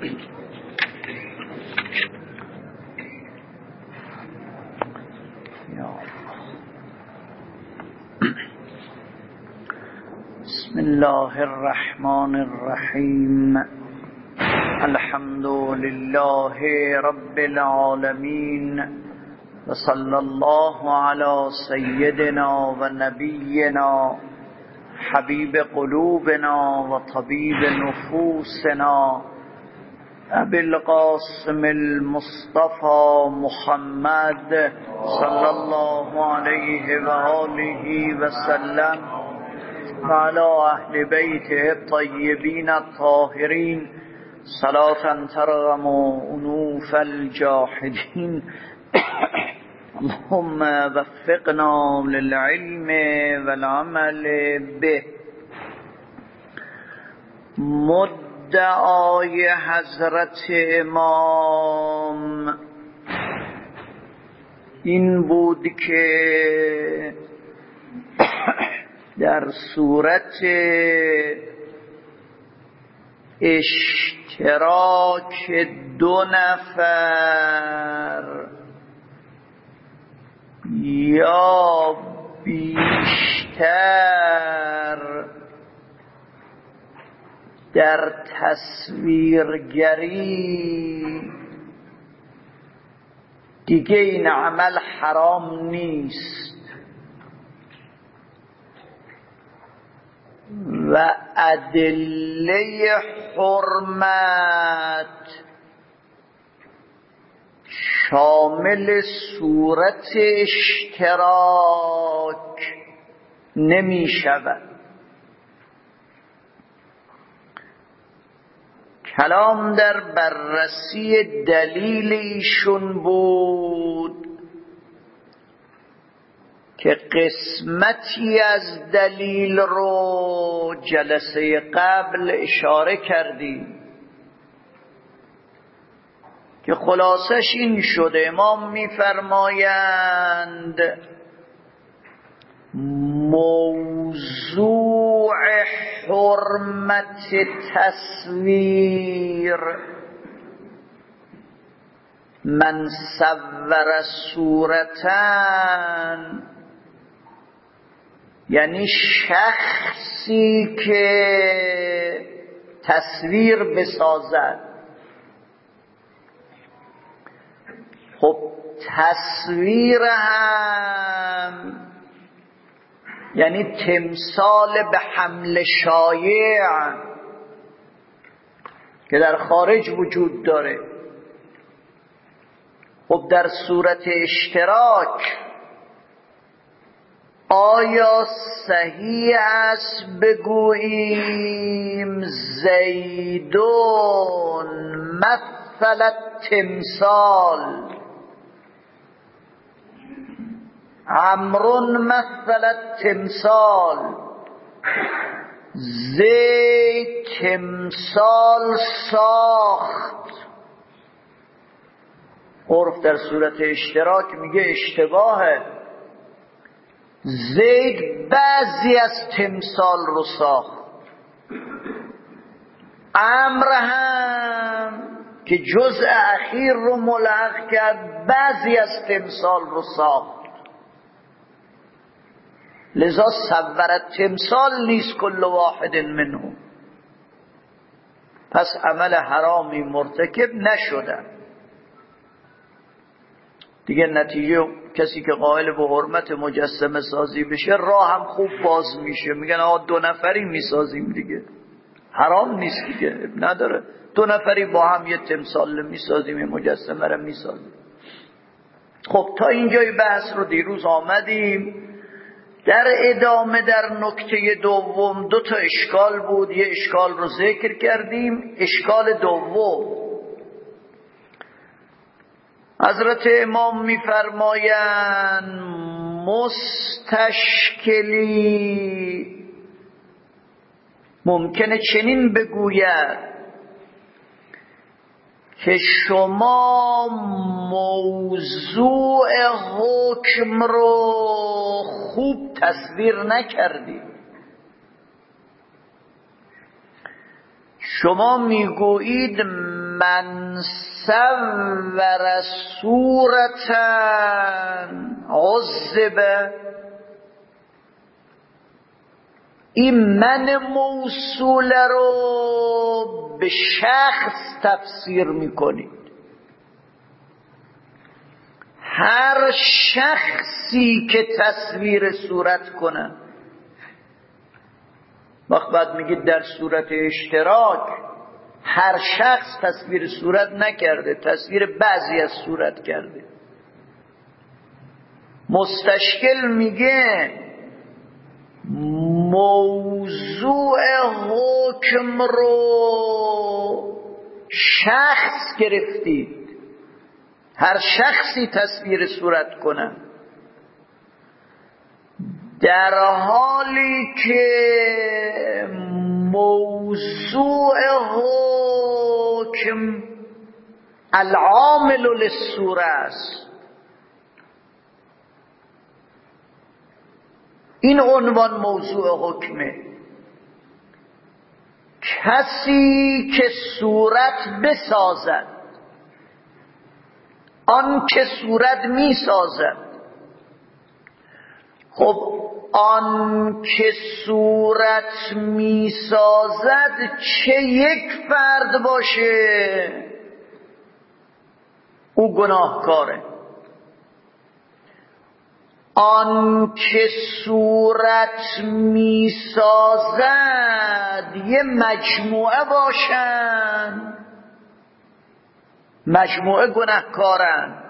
بسم الله الرحمن الرحیم. الحمد لله رب العالمین و صلی الله علی سیدنا و نبینا حبیب قلوبنا و طبیب نفوسنا ابی القاسم المصطفى محمد صلی الله علیه و آله و سلم و علی اهل بیته الطیبین الطاهرین صلاة ترغم انوف الجاحدین. اللهم وفقنا للعلم والعمل به. مدعای حضرت امام این بود که در صورت اشتراک دو نفر یا بیشتر در تصویرگری دیگه این عمل حرام نیست و ادله حرمت شامل صورت اشتراک نمی شود. کلام در بررسی دلیل ایشون بود که قسمتی از دلیل رو جلسه قبل اشاره کردیم که خلاصش این شده. امام می‌فرمایند موضوع حرمت تصویر من صور صورتن، یعنی شخصی که تصویر بسازد. خب تصویر هم یعنی تمثال به حمل شایع که در خارج وجود داره. خب در صورت اشتراک آیا صحیح است بگوییم زیدون مثل تمثال، عمرون مثل تمثال، زید تمثال ساخت؟ عرف در صورت اشتراک میگه اشتباهه. زید بعضی از تمثال رو ساخت، عمر هم که جزء اخیر رو ملحق کرد بعضی از تمثال رو ساخت. لذا صورت تمثال نیست کل واحد منهم، پس عمل حرامی مرتکب نشدن دیگه. نتیجه کسی که قائل به حرمت مجسمه سازی بشه راه هم خوب باز میشه، میگن آقا دو نفری میسازیم دیگه، حرام نیست دیگه، نداره. دو نفری با هم یه تمثال میسازیم، یه مجسمه رو میسازیم. خب تا اینجای بحث رو دیروز آمدیم. در ادامه در نکته دوم دو تا اشکال بود، یه اشکال رو ذکر کردیم. اشکال دوم حضرت امام می‌فرمایند مستشکلی ممکنه چنین بگوید که شما موضوع حکم رو خوب تصویر نکردید. شما میگویید من صور صورتا عذب. این من موصول رو به شخص تفسیر میکنید. هر شخصی که تصویر صورت کنه، وقت بعد میگید در صورت اشتراک، هر شخص تصویر صورت نکرده، تصویر بعضی از صورت کرده. مستشکل میگه موضوع حکم رو شخص گرفتید، هر شخصی تصویر صورت کنه، در حالی که موضوع حکم العامل للصوره است. این عنوان موضوع حکمه. کسی که صورت بسازد، آن که صورت می سازد. خب آن که صورت می سازد چه یک فرد باشه، او گناهکاره. آن که صورت می سازد یه مجموعه باشن، مجموعه گناهکارن،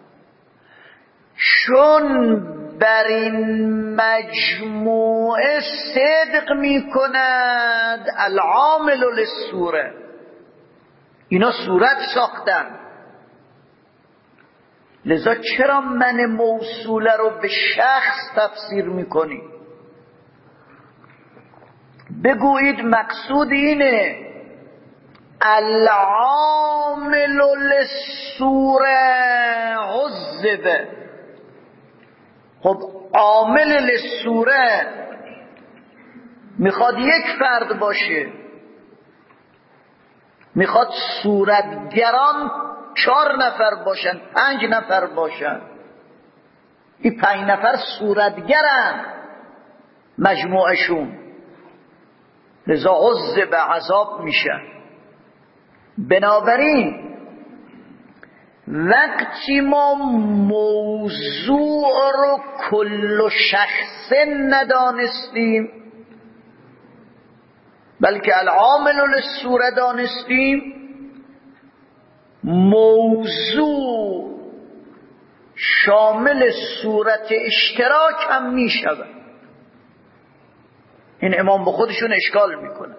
چون بر این مجموعه صدق می کند العامل للصوره. اینا صورت ساختن، لذا چرا من موصوله رو به شخص تفسیر میکنی؟ بگویید مقصود اینه العامل للصوره عذب. خب عامل للصوره میخواد یک فرد باشه، میخواد صورتگران 4 نفر باشن، 5 نفر باشن. این 5 نفر صورتگرن مجموعشون، لذا عذب عذاب میشن. بنابراین وقتی ما موضوع رو کل شخص ندانستیم، بلکه العامل للصوره دانستیم، موضوع شامل صورت اشتراک هم می شود. این امام به خودشون اشکال میکنه.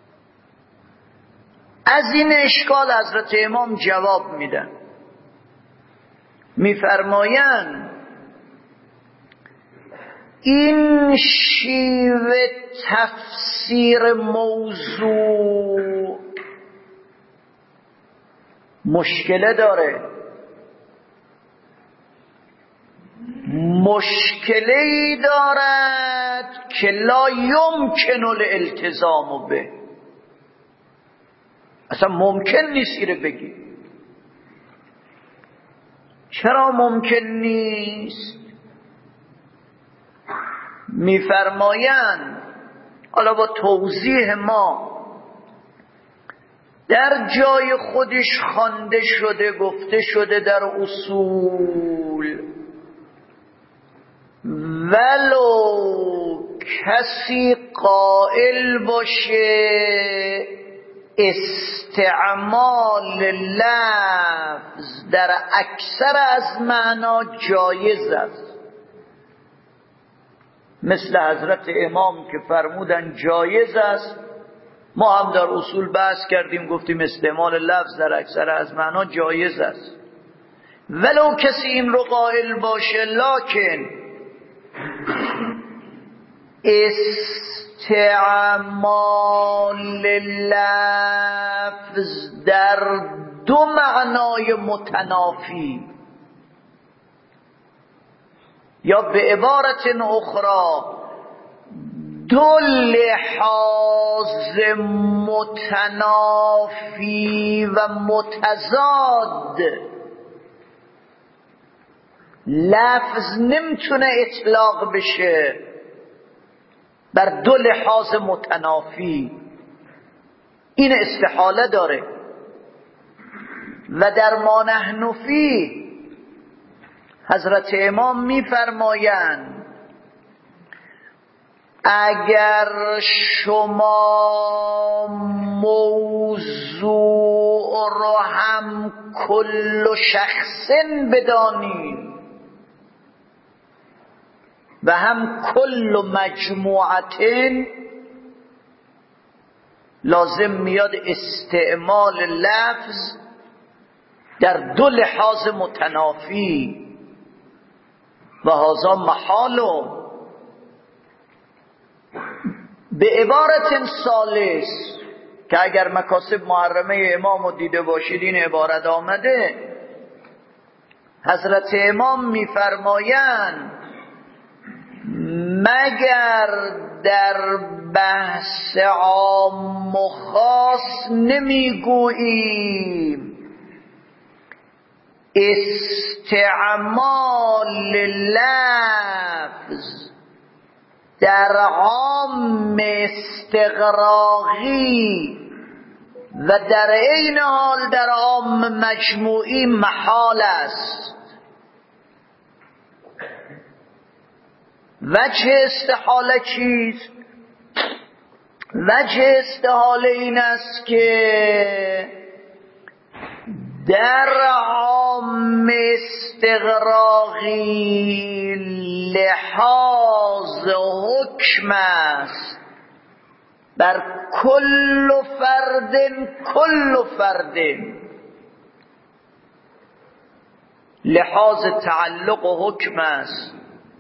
از این اشکال حضرت امام جواب میدن، میفرمایند این شیوه تفسیر موضوع مشکله داره. مشکلی دارد که لا یمکن الالتزام به، اصلا ممکن نیست اینو بگی. چرا ممکن نیست؟ میفرمایند حالا با توضیح ما، در جای خودش خوانده شده، گفته شده در اصول، ولو کسی قائل باشه استعمال لفظ در اکثر از معنا جایز است، مثل حضرت امام که فرمودن جایز است. ما هم در اصول بحث کردیم، گفتیم استعمال لفظ در اکثر از معنا جایز است، ولو کسی این رو قائل باشه، لکن استعمال لفظ در 2 معنای متنافی، یا به عبارت اخرى دو لحاظ متنافی و متضاد لفظ نمیتونه اطلاق بشه بر دو لحاظ متنافی، این استحاله داره. و در ما نحن فیه حضرت امام میفرمایند اگر شما موضوع رو هم کل شخص بدانید و هم کل مجموعت، لازم میاد استعمال لفظ در دو لحاظ متنافی و هذا محالو. به عبارت ثالث که اگر مکاسب محرمه امام رو دیده باشید این عبارت آمده، حضرت امام میفرمایند مگر در بحث عام و خاص نمیگوییم استعمال لفظ در عام استغراقی و در عین حال در عام مجموعی محال است. وجه استحاله چیست؟ وجه استحاله این است که در عام استغراقی لحاظ حکم است بر کل فرد، لحاظ تعلق و حکم است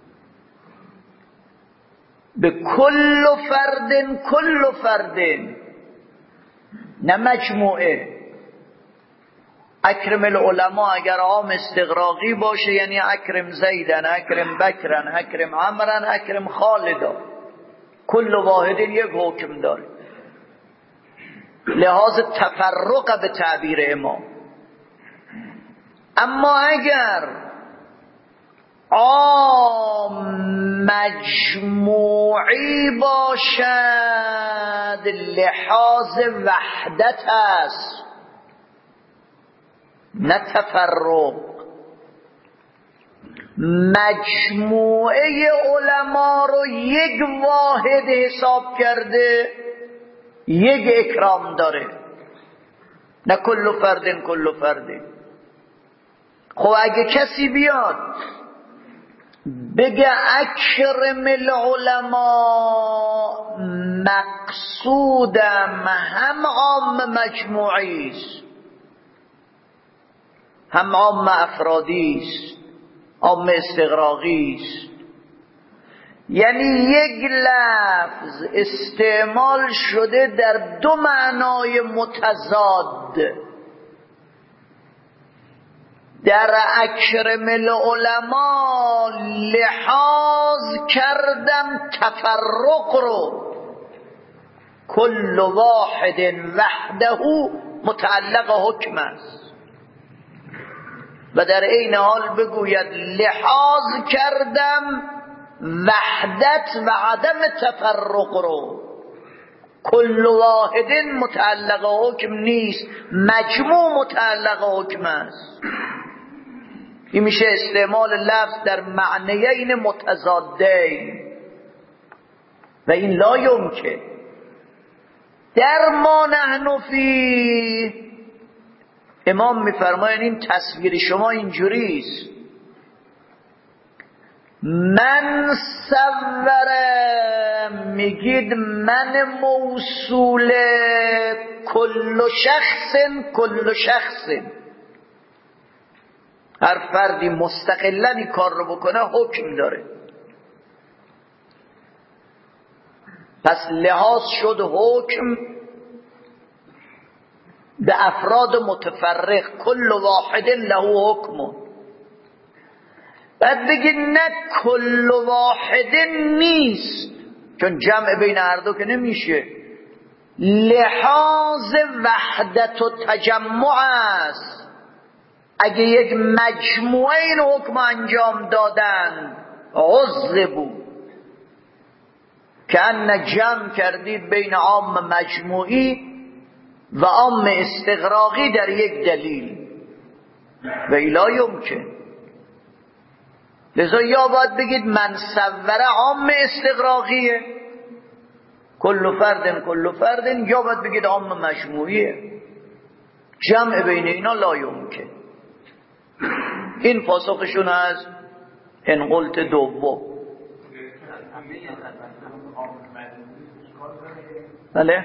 به کل فرد نه مجموعه. اکرم العلماء اگر عام استغراقی باشه یعنی اکرم زیدن، اکرم بکرن، اکرم عمرن، اکرم خالدا، کل واحد یک حکم داره، لحاظ تفرق به تعبیر امام. اما اگر عام مجموعی باشد لحاظ وحدت است نه تفرق. مجموعه علما رو یک واحد حساب کرده یک اکرام داره، نه کل فرد. خب اگه کسی بیاد بگه اکرم العلماء مقصودم هم عام مجموعی است هم عام افرادی است، عام استغراقی است، یعنی یک لفظ استعمال شده در دو معنای متضاد. در اکرم العلماء لحاظ کردم تفرق رو، کل واحد وحده متعلق حکم است، و در این حال بگوید لحاظ کردم وحدت و عدم تفرق رو، کل واحد متعلق حکم نیست، مجموع متعلق حکم است. این میشه استعمال لفظ در معنیین متضادین و این لا یمکن. در ما نحن فیه امام میفرماین این تصویر شما اینجوریست، من صوره میگید من موصول کل شخص، هر فردی مستقلاً این کار رو بکنه حکم داره. پس لحاظ شد حکم به افراد متفرق، کل واحد له حکم. بعد بگید نه کل واحد نیست، چون جمع بین هر دو که نمیشه. لحاظ وحدت و تجمع است. اگه یک مجموعه این حکم انجام دادن عذبوا، که ان جمع کردید بین عام مجموعی و عام استغراقی در یک دلیل و لا یمکن. لذا یا باید بگید من صور عام استغراقیه کل فرد، یا باید بگید عام مجموعیه. جمع بین اینا لا یمکن. این پاسخشون از ان قلت دوم. بله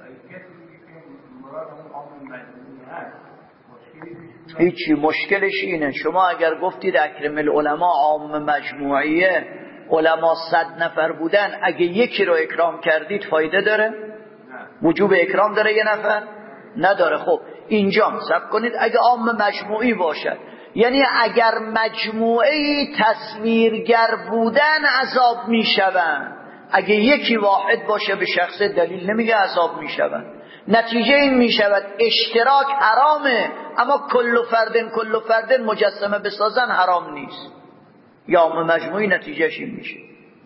هیچی، مشکلش اینه شما اگر گفتید اکرم العلماء عام مجموعیه، علما 100 نفر بودن، اگه یکی رو اکرام کردید فایده داره؟ وجوب اکرام داره یه نفر؟ نداره. خب اینجا صبر کنید، اگه عام مجموعی باشد یعنی اگر مجموعه تصویرگر بودن عذاب میشوند، اگه یکی واحد باشه به شخص دلیل نمیگه عذاب میشوند. نتیجه این میشود اشتراک حرامه، اما کل فردن مجسمه بسازن حرام نیست. یا عام مجموعی نتیجهش این میشه.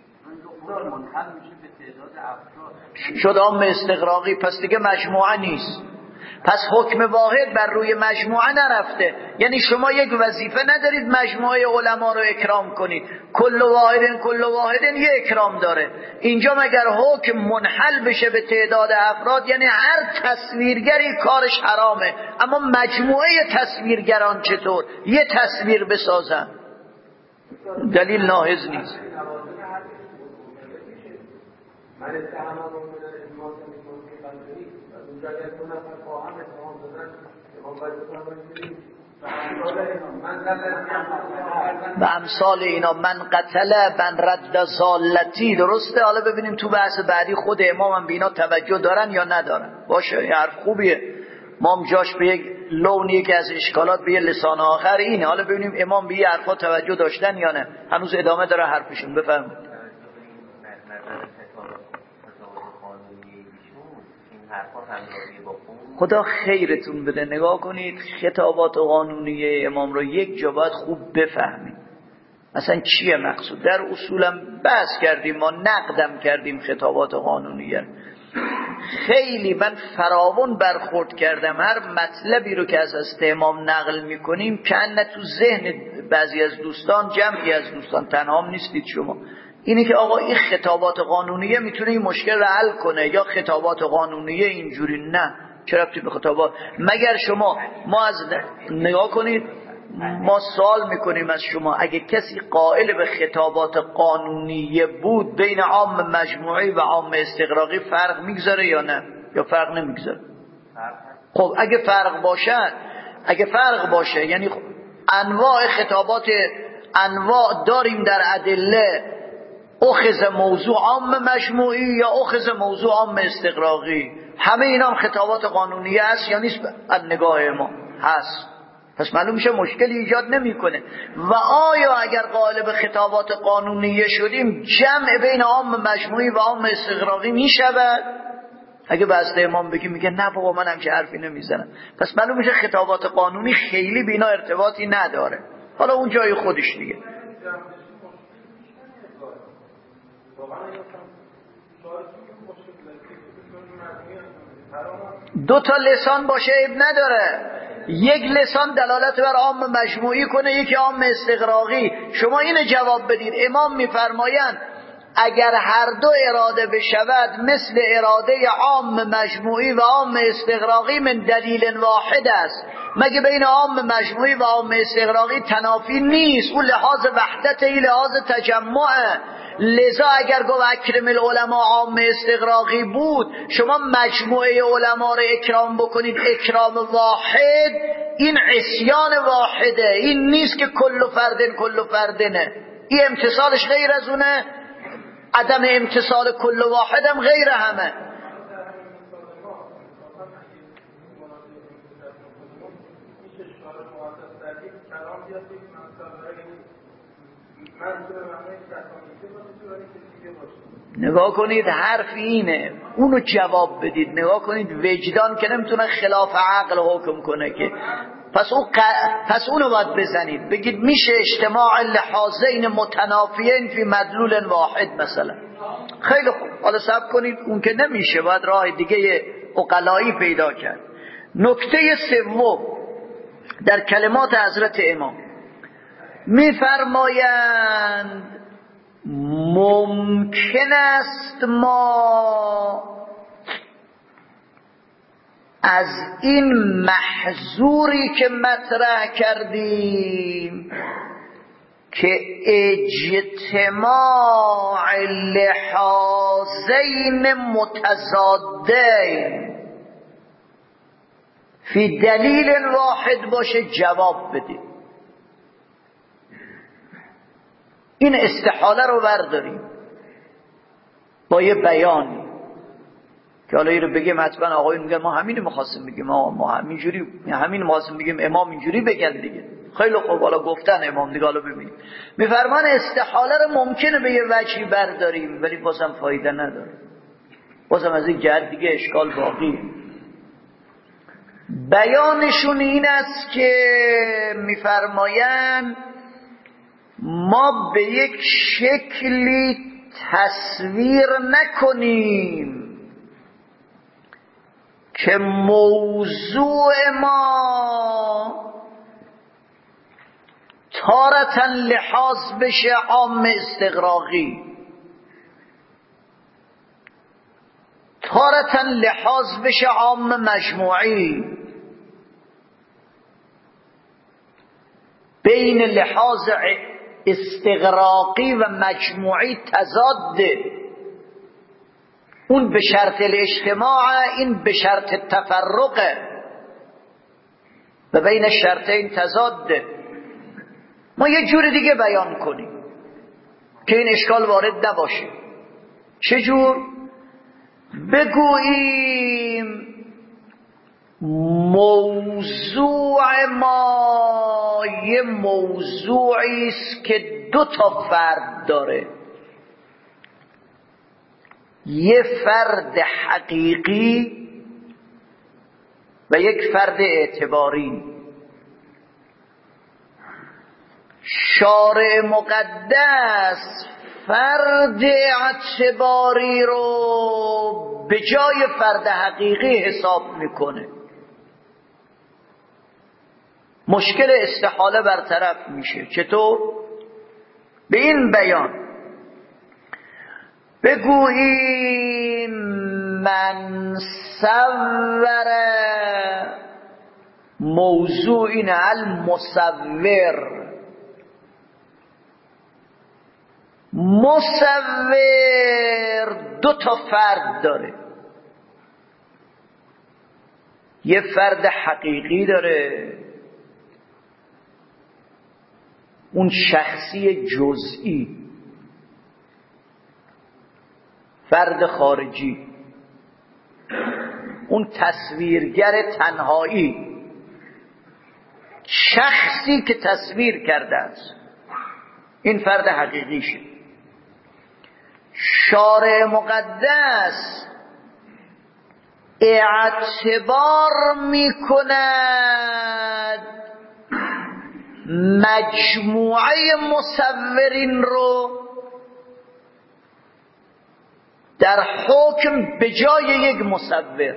شد عام استغراقی، پس دیگه مجموعه نیست. پس حکم واحد بر روی مجموعه نرفته. یعنی شما یک وظیفه ندارید مجموعه علما رو اکرام کنید. کل واحد یه اکرام داره. اینجا مگر حکم منحل بشه به تعداد افراد، یعنی هر تصویرگری کارش حرامه، اما مجموعه تصویرگران چطور یه تصویر بسازن؟ دلیل ناهض نیست. و امثال اینا من قتل من رد ضالتی. درسته؟ حالا ببینیم تو بحث بعدی خود امام هم به اینا توجه دارن یا ندارن. باشه، یه حرف خوبیه. ما جاش به یک لونی که از اشکالات به یه لسان آخر اینه. حالا ببینیم امام به یه حرفا توجه داشتن یا نه. هنوز ادامه داره حرفشون. بفرمایید. خدا خیرتون بده. نگاه کنید خطابات قانونی امام رو یک جا باید خوب بفهمید اصلا چیه مقصود. در اصولم بحث کردیم، ما نقدم کردیم خطابات قانونیه. خیلی من فراوان برخورد کردم هر مطلبی رو که از امام نقل میکنیم که نه تو ذهن بعضی از دوستان، جمعی از دوستان، تنها هم نیستید شما، اینی که آقا این خطابات قانونیه میتونه این مشکل رو حل کنه، یا خطابات قانونیه اینجوری. نه، چرا ربطی به خطابات؟ مگر شما ما از نگاه کنید، ما سوال میکنیم از شما اگه کسی قائل به خطابات قانونیه بود بین عام مجموعی و عام استغراقی فرق میگذاره یا نه؟ یا فرق نمیگذاره؟ خب اگه فرق باشه یعنی انواع خطابات انواع داریم در ادله، اخذ موضوع عام مجموعی یا اخذ موضوع عام استغراقی، همه اینا هم خطابات قانونیه است یا نیست؟ از نگاه ما هست. پس معلوم میشه مشکلی ایجاد نمیکنه. و آیا اگر قائل به خطابات قانونیه شدیم جمع بین عام مجموعی و عام استغراقی میشود؟ اگه بحث امام بگیم میگه نه بابا من همچه حرفی نمیزنم، پس معلوم میشه خطابات قانونی خیلی بینا ارتباطی نداره. حالا اون جای خودش دیگه. دو تا لسان باشه عیب نداره. یک لسان دلالت بر عام مجموعی کنه، یکی عام استغراقی. شما اینو جواب بدید. امام میفرمایند اگر هر دو اراده بشود مثل اراده عام مجموعی و عام استغراقی من دلیل واحد است. مگه بین عام مجموعی و عام استغراقی تنافی نیست؟ اون لحاظ وحدت، این لحاظ تجمعه. لذا اگر گفت اکرم العلماء عام استغراقی بود، شما مجموعه علما رو اکرام بکنید اکرام واحد، این عصیان واحده. این نیست که کل فردنه. این امتصالش غیر از اونه، عدم امتصال کل واحد هم غیر همه. نگاه کنید حرف اینه، اونو جواب بدید. نگاه کنید وجدان که نمیتونه خلاف عقل حکم کنه که پس اونو باید بزنید، بگید میشه اجتماع لحاظین متنافیین فی مدلول واحد مثلا. خیلی خوب، حالا صبر کنید، اون که نمیشه، باید راه دیگه عقلایی پیدا کرد. نکته سوم در کلمات حضرت امام میفرمایند ممکن است ما از این محظوری که مطرح کردیم که اجتماع لحاظین متضادین فی دلیل واحد باشه جواب بدیم. این استحاله رو برداریم با یه بیانی که حالا این رو بگیم حتما آقایون میگن ما همین میخواستیم بگیم، ما همین میخواستیم بگیم، امام اینجوری بگن دیگه. خیلی خوب، حالا گفتن امام دیگه، حالا ببینیم. میفرمان استحاله رو ممکنه به یه وجهی برداریم ولی بازم فایده نداره، بازم از این جهت دیگه اشکال باقیه. بیانشون این است که میفرمایند ما به یک شکلی تصویر نکنیم که موضوع ما تارة لحاظ بشه عام استغراقی، تارة لحاظ بشه عام مجموعی، بین لحاظ استغراقی و مجموعی تضاده. اون به شرط الاجتماع، این به شرط تفرقه و بین شرطین تضاده. ما یه جور دیگه بیان کنیم که این اشکال وارد نباشه. چجور؟ بگوییم موضوع ما یه موضوعی است که دو تا فرد داره، یه فرد حقیقی و یک فرد اعتباری. شارع مقدس فرد اعتباری رو به جای فرد حقیقی حساب میکنه. مشکل استحاله برطرف میشه. چطور؟ به این بیان بگوییم من صور موضوع این المصور، مصور دو تا فرد داره، یه فرد حقیقی داره، اون شخصی جزئی، فرد خارجی، اون تصویرگر تنهایی، شخصی که تصویر کرده است، این فرد حقیقیشه. شارع مقدس اعتبار میکند مجموعه مصورین رو در حکم به جای یک مصور.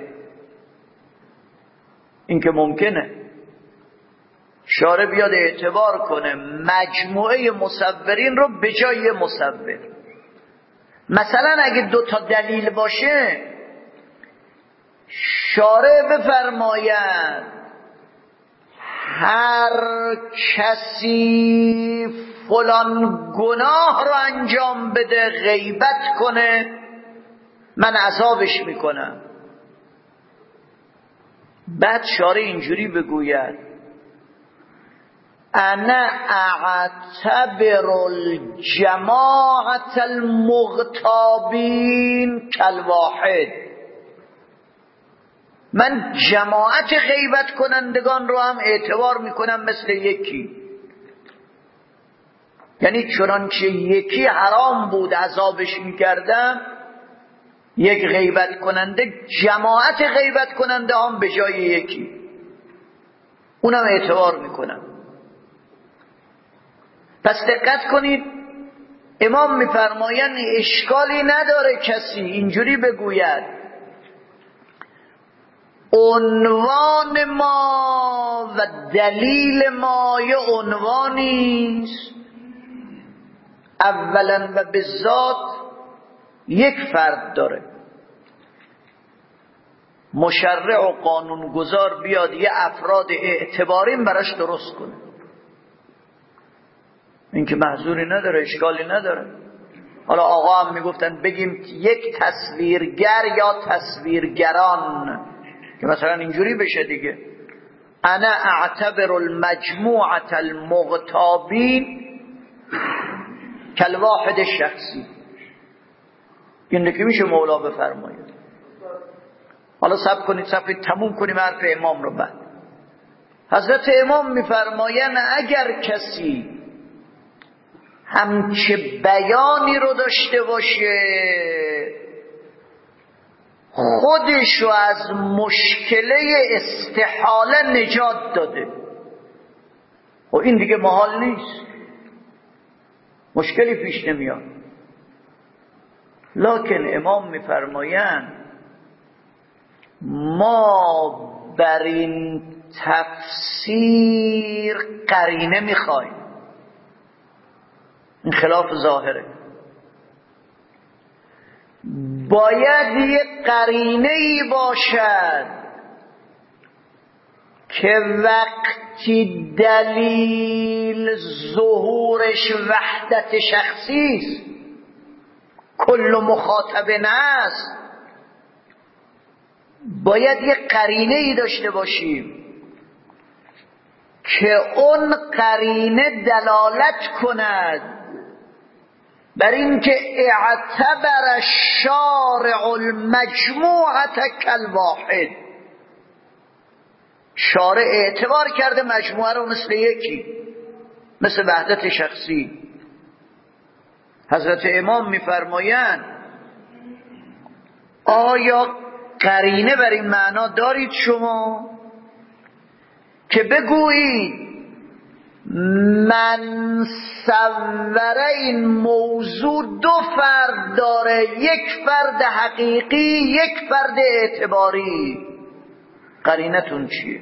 این که ممکنه شارع بیاد اعتبار کنه مجموعه مصورین رو به جای مصور. مثلا اگه دو تا دلیل باشه، شارع بفرماید هر کسی فلان گناه رو انجام بده، غیبت کنه، من عذابش میکنم. بعد شارع اینجوری بگوید انا اعتبر الجماعة المغتابین کالواحد، من جماعت غیبت کنندگان رو هم اعتبار میکنم مثل یکی. یعنی چنانچه یکی حرام بود عذابش میکردم، یک غیبت کننده جماعت غیبت کننده هم به جای یکی اونم اعتبار میکنم. پس دقت کنید، امام میفرمایند اشکالی نداره کسی اینجوری بگوید عنوان ما و دلیل ما یه عنوانیست، اولا و به ذات یک فرد داره. مشرع و قانونگذار بیاد یه افراد اعتباریم براش درست کنه، این که محظوری نداره، اشکالی نداره. حالا آقا هم میگفتن بگیم یک تصویرگر یا تصویرگران، که مثلا اینجوری بشه دیگه، انا اعتبر المجموعة المغتابین کالواحد شخصی. این دیگه میشه مولا بفرماید. حالا صبر کنید تموم کنیم حرف امام رو. بعد حضرت امام میفرمایند اگر کسی همچه بیانی رو داشته باشه خودشو از مشکله استحاله نجات داده، و این دیگه محال نیست، مشکلی پیش نمیاد. لکن امام میفرمایند ما بر این تفسیر قرینه میخوایم. این خلاف ظاهره. باید یک قرینه‌ای باشد که وقتی دلیل ظهورش وحدت شخصی است، کل مخاطب است، باید یک قرینه‌ای داشته باشیم که اون قرینه دلالت کند بر اینکه اعتبر الشارع المجموعة کالواحد، شارع اعتبار کرده مجموعه رو مثل یکی، مثل وحدت شخصی. حضرت امام میفرمایند آیا قرینه بر این معنا دارید شما که بگویید من صوره این موضوع دو فرد داره، یک فرد حقیقی یک فرد اعتباری؟ قرینتون چیه؟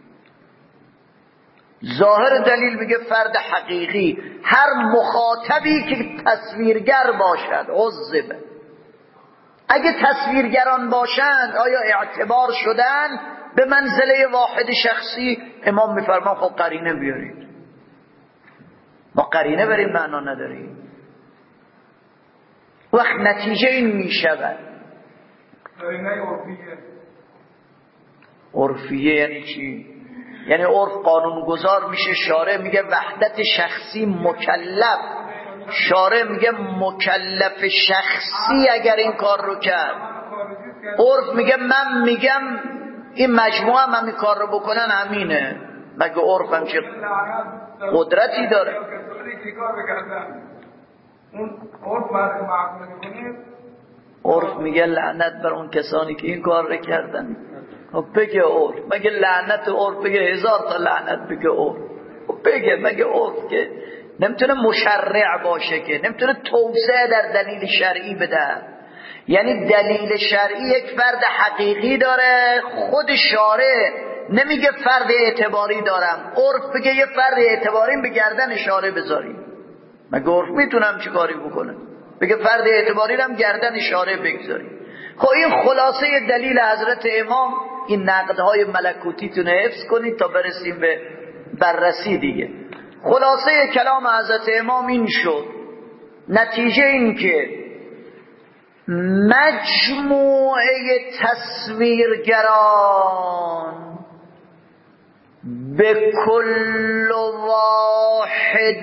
ظاهر دلیل میگه فرد حقیقی، هر مخاطبی که تصویرگر باشد عذبه. اگه تصویرگران باشند آیا اعتبار شدن به منزله واحد شخصی؟ امام میفرمان خب قرینه بیارید. ما قرینه بر این معنا نداریم. وقت نتیجه این میشود قرینه عرفیه. عرفیه یعنی چی؟ یعنی عرف قانونگذار میشه، شارع میگه وحدت شخصی مکلف، شارع میگه مکلف شخصی اگر این کار رو کرد. عرف میگه من میگم این مجموعه هم این کار رو بکنن همینه. مگه عرف هم چه قدرتی داره؟ عرف میگه لعنت بر اون کسانی که این کار رو کردن. خب بگه عرف، مگه لعنت عرف بگه 1000 تا لعنت بگه عرف؟ خب بگه، مگه عرف که نمیتونه مشرع باشه، که نمیتونه توسعه در دلیل شرعی بده. یعنی دلیل شرعی یک فرد حقیقی داره، خود شارع نمیگه فرد اعتباری دارم. عرف بگه یه فرد اعتباری به گردن شارع بذاریم. مگه عرف میتونم چی کاری بکنه؟ بگه فرد اعتباری رو هم گردن شارع بگذاریم. خب این خلاصه دلیل حضرت امام. این نقدهای ملکوتیتون حفظ کنید تا برسیم به بررسی دیگه. خلاصه کلام حضرت امام این شد، نتیجه این که مجموعه تصویرگران به کل واحد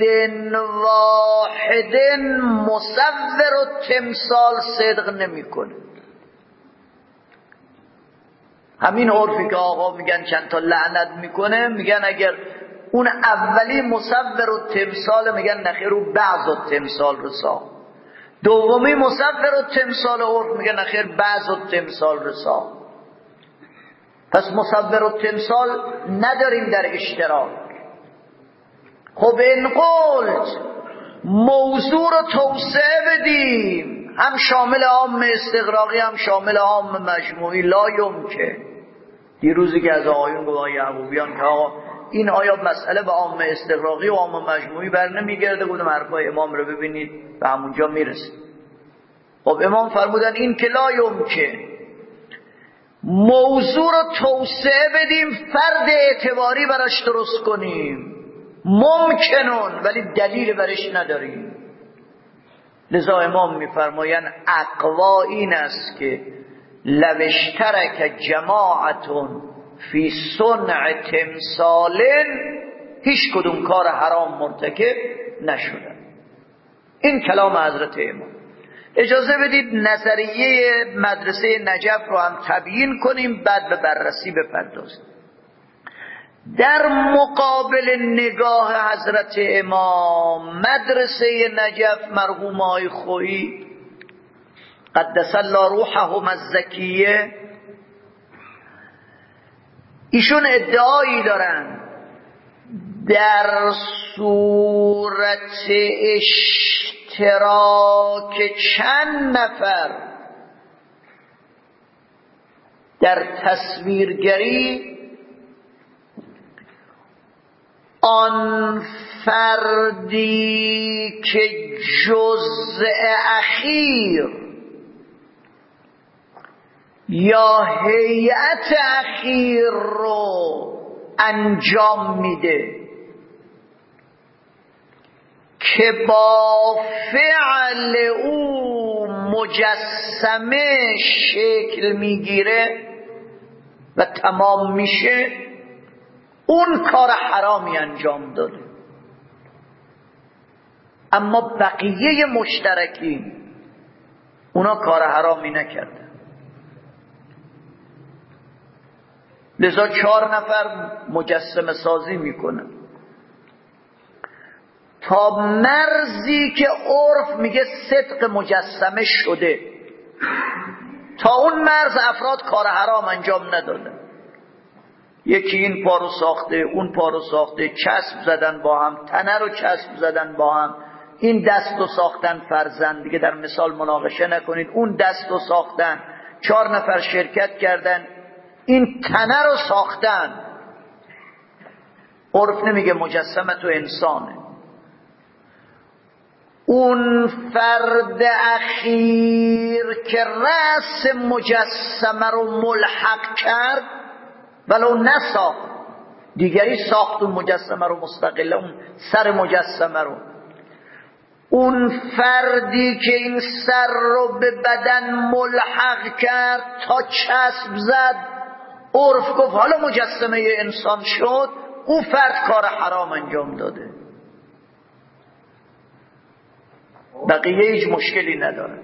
مصور و تمثال صدق نمیکنه. همین عرفی که آقا میگن چند تا لعنت میکنه، میگن اگر اون اولی مصور و تمثال میگن نخیر و بعض و تمثال رو ساخت. دومی مصور و تمثال عرف میگن نخیر بعض و تمثال رو ساخت. پس مصور و تمثال نداریم در اشتراک. خب این قلت موضوع رو توسعه بدیم، هم شامل عام استغراقی هم شامل عام مجموعی، لا یمکن. دیروزی که از آقایون گفت یعقوبیان که آقا این آیا مسئله به عام استغراقی و عام مجموعی بر نمیگرده؟ گفتم حرفای امام رو ببینید به همونجا میرسه. خب امام فرمودن این که لا یمکن، موضوع رو توسعه بدیم، فرد اعتباری براش درست کنیم، ممکنون ولی دلیل برش نداریم. لذا امام میفرمایند اقوا این است که لو اشترک جماعتون فی صنع تمثال، هیچ کدوم کار حرام مرتکب نشدن. این کلام حضرت امام. اجازه بدید نظریه مدرسه نجف رو هم تبیین کنیم، بعد به بررسی بپردازیم. در مقابل نگاه حضرت امام مدرسه نجف مرحوم آقای خویی قدس الله روحهم الزکیه، ایشون ادعایی دارن در صورت اشتراک چند نفر در تصویرگری، آن فردی که جزء اخیر یا هیئت اخیر رو انجام میده که با فعل او مجسمه شکل میگیره و تمام میشه، اون کار حرامی انجام داده. اما بقیه مشترکین اونا کار حرامی نکردن. لذا 4 نفر مجسمه سازی میکنن تا مرزی که عرف میگه صدق مجسمه شده، تا اون مرز افراد کار حرام انجام ندادن. یکی این پارو ساخته، اون پارو ساخته، چسب زدن با هم، تنه رو چسب زدن با هم، این دست رو ساختن فرزند، دیگه در مثال مناقشه نکنید، اون دست رو ساختن، 4 نفر شرکت کردن این تنه رو ساختن. عرف نمیگه مجسمه تو انسانه. اون فرد اخیر که رأس مجسمه رو ملحق کرد ولو نساخت، دیگری ساخت اون مجسمه رو مستقله، اون سر مجسمه رو، اون فردی که این سر رو به بدن ملحق کرد تا چسب زد، عرف گفت حالا مجسمه انسان شد، اون فرد کار حرام انجام داده. بقیه هیچ مشکلی نداره.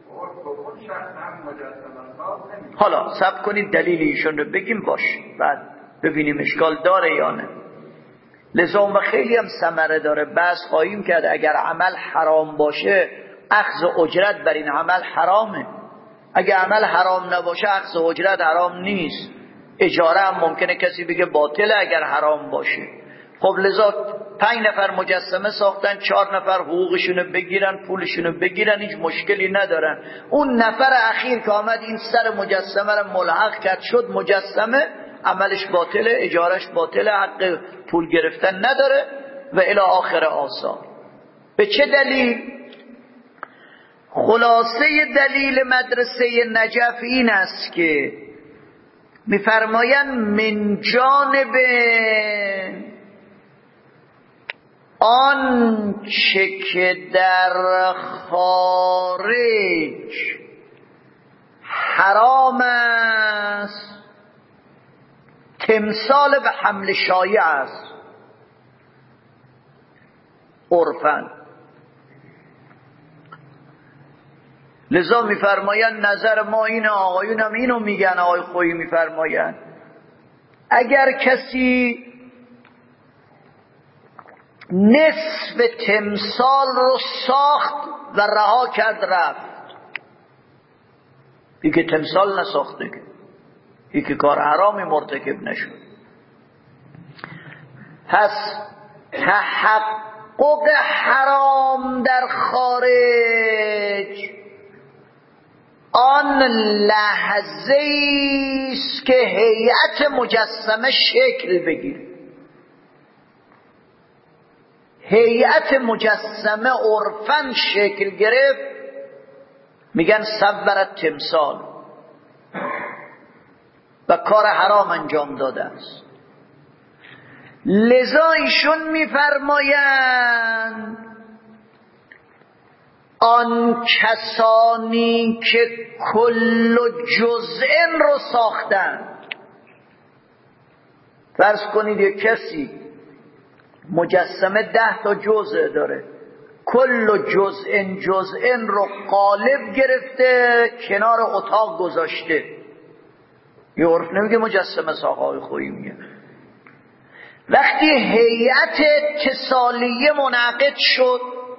حالا صبر کنید دلیل ایشون رو بگیم باش، بعد ببینیم اشکال داره یا نه. لذا و خیلی هم ثمره داره. بحث خواهیم کرد اگر عمل حرام باشه اخذ اجرت بر این عمل حرامه، اگر عمل حرام نباشه اخذ اجرت حرام نیست. اجاره هم ممکنه کسی بگه باطله اگر حرام باشه. خب لذا 5 نفر مجسمه ساختن، 4 نفر حقوقشونو بگیرن، پولشونو بگیرن، هیچ مشکلی ندارن. اون نفر اخیر که آمد این سر مجسمه رو ملحق کرد شد مجسمه، عملش باطله، اجارش باطله، حق پول گرفتن نداره و الی آخر آثار. به چه دلیل؟ خلاصه دلیل مدرسه نجف این است که میفرمایند من جانب آن چه که در خارج حرام است تمثال به حمل شایع است عرفاً. لذا میفرمایند نظر ما اینه، آقایون هم اینو میگن، آقای خویی میفرمایند اگر کسی نصف تمثال رو ساخت و رها کرد رفت. یکی تمثال نساخته، یکی کار حرامی مرتکب نشد. پس تحقق حرام در خارج آن لحظه است که هیئت مجسمه شکل بگیره. هیئت مجسمه عرفاً شکل گرفت، میگن صورت تمثال و کار حرام انجام داده است. لذا ایشون میفرمایند آن کسانی که کل جزء رو ساختن. فرض کنید یک کسی مجسمه 10 تا جزء داره، کل جزء رو قالب گرفته کنار اتاق گذاشته. یه عرف نمیگه مجسمه ساقای خویی میگه. وقتی هیئت اتصالیه منعقد شد،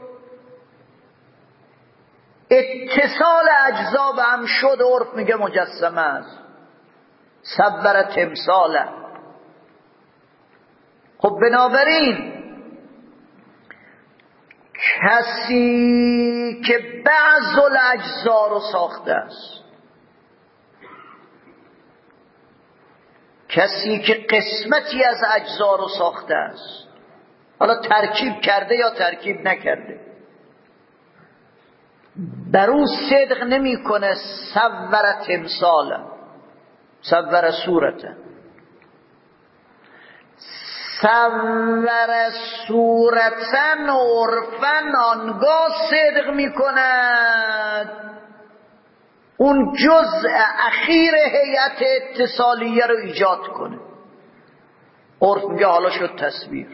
اتصال اجزا به هم شد، عرف میگه مجسمه است، صور تمثاله. خب بنابراین کسی که بعض الاجزا رو ساخته است، کسی که قسمتی از اجزا رو ساخته است، حالا ترکیب کرده یا ترکیب نکرده، بر اون صدق نمی کنه صور تمثاله، صور صورته. صور صورتن عرفن آنگاه صدق می کند اون جزء اخیر هیئت اتصالیه رو ایجاد کنه. عرف میگه حالا شد تصویر.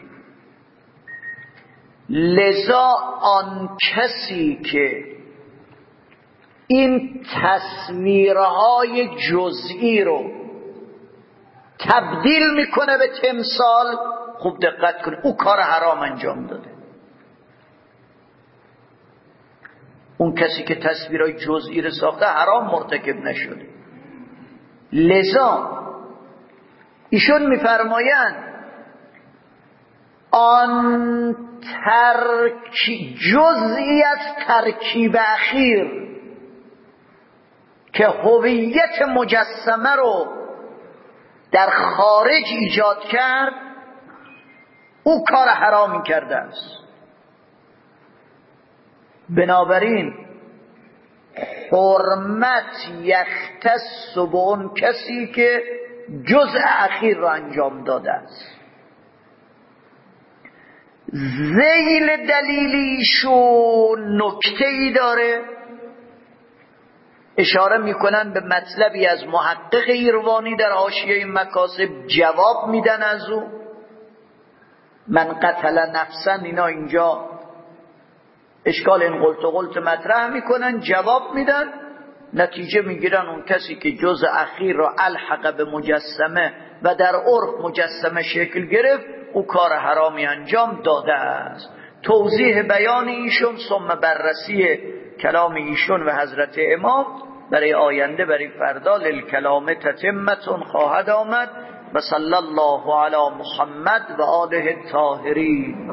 لذا آن کسی که این تصویرهای جزئی رو تبدیل میکنه به تمثال، خوب دقت کنه، او کار حرام انجام داده. اون کسی که تصویرهای جزئی رو ساخته حرام مرتکب نشده. لذا ایشون میفرمایند آن جزئی از ترکیب اخیر که هویت مجسمه رو در خارج ایجاد کرد، او کار حرامی کرده است. بنابراین حرمت یختص به اون کسی که جزء اخیر رو انجام داده است. ذیل دلیلیشون نکته ای داره، اشاره میکنن به مطلبی از محقق ایروانی در حاشیه مکاسب، جواب میدن از او. من قتل نفسا، اینا اینجا اشکال این قلت مطرح میکنن، جواب میدن، نتیجه میگیرن اون کسی که جزء اخیر را الحق به مجسمه و در عرف مجسمه شکل گرفت، او کار حرامی انجام داده است. توضیح بیان ایشون ثم بررسی کلام ایشون و حضرت امام برای آینده، برای فردا، للکلام تتمتون خواهد آمد. و صلی الله علی محمد و آله الطاهرین.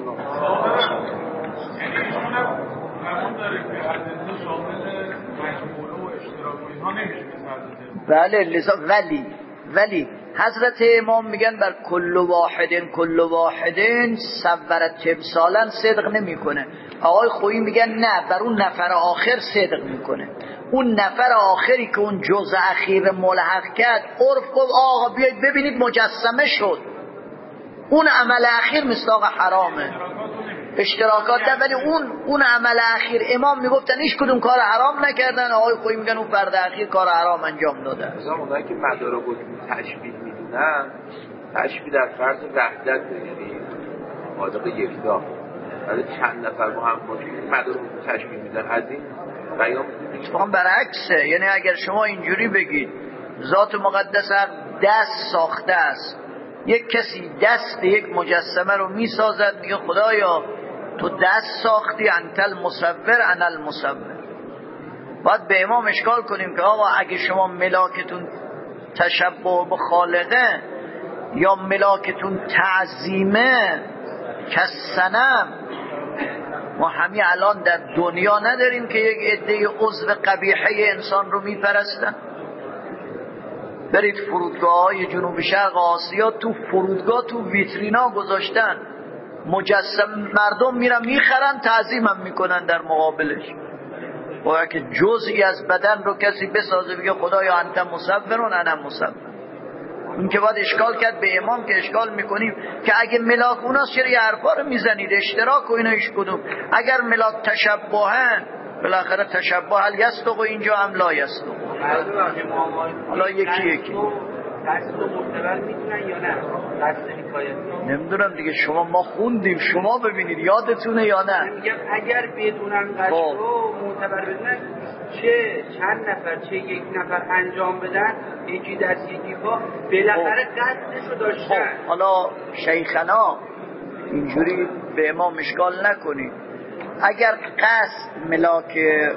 بله، لذا ولی حضرت امام میگن بر کل واحدین صورت تمثالا صدق نمیکنه. آقای خویی میگن نه، بر اون نفر آخر صدق میکنه. اون نفر آخری که اون جزء اخیر ملحق کرد، عرف گفت آقا بیاید ببینید مجسمه شد، اون عمل اخیر مصداق حرامه، اشتراکات ده. ولی اون عمل اخیر امام میگفتن هیچ کدوم کار حرام نکردن، آقای خویی میگن اون فرد اخیر کار حرام انجام داده. مثلا اونایی که مدارک رو تشبیه میدونن، تشبیه در فرض وحدت میدونی مادق یکتا، ولی چند نفر با هم باشید مدارک رو تشبیه میدن. از این بیان اتفاقا برعکسه. یعنی اگر شما اینجوری بگید ذات مقدس دست ساخته است، یک کسی دست یک مجسمه رو میسازد، میگه خدایا تو دست ساختی، انت المصور انا المصور. باید به امام اشکال کنیم که آقا اگه شما ملاکتون تشبه به خالقه یا ملاکتون تعظیمه کالصنم، ما همین الان در دنیا نداریم که یک عده عضو قبیحه انسان رو میپرستن؟ برید فرودگاه های جنوب شرق آسیا، تو فرودگاه تو ویترینا گذاشتن مجسم، مردم میرن میخرن تعظیم هم میکنن در مقابلش. باید که جزئی از بدن رو کسی بسازه بگه خدایا انت مصور انا مصور. این که باید اشکال کرد به امام که اشکال میکنیم که اگه ملاک اوناست چرا یه حرفا رو میزنید؟ اشتراک و اینا ایش کدوم؟ اگر ملاک تشبهن بالاخره تشبه هل یستقو اینجا هم لا یستقو. حالا یکی دست رو معتبر میدونن یا نه؟ دست حکایت نمیدونم دیگه، شما ما خوندیم، شما ببینید یادتونه یا نه؟ میگم اگر بدونن قصد رو معتبر بدونن، چه چند نفر چه یک نفر انجام بدن، یکی دست یکی پا، بالاخره قصدشو داشتن. حالا شیخنا اینجوری به امام اشکال نکنید. اگر قصد ملاک